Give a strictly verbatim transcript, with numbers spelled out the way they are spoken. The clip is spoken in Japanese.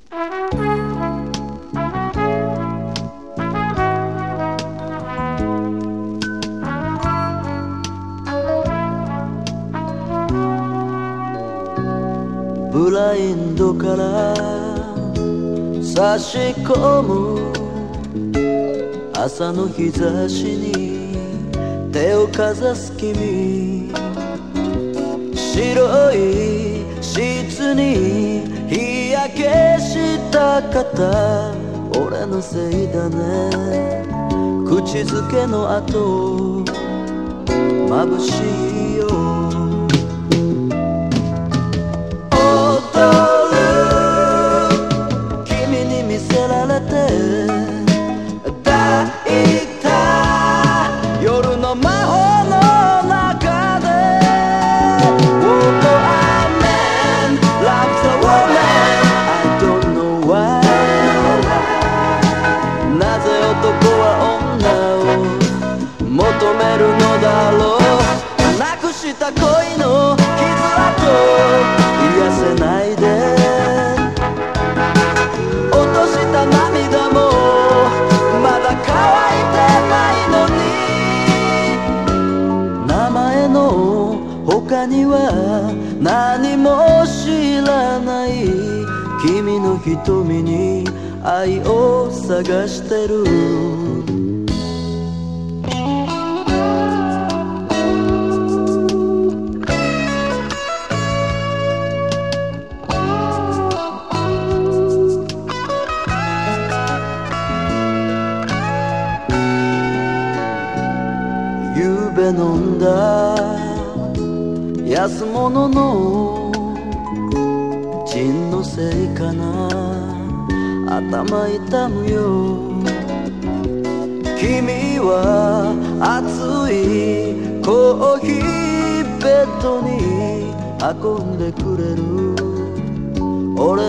ブラインドから差し込む朝の日差しに手をかざす君、白いシーツに日焼けした肩、俺のせいだね。口づけの後眩しいよ。夜の魔法の中で Walk a man, loves a woman, I don't know why。 なぜ男は女を求めるのだろう。なくした恋の傷跡癒せないで、落とした涙もまだ乾いてないのに、名前の他には何も知らない君の瞳に愛を探してる。ゆうべ飲んだ安物のジンのせいかな、頭痛むよ。君は熱いコーヒーベッドに運んでくれる。俺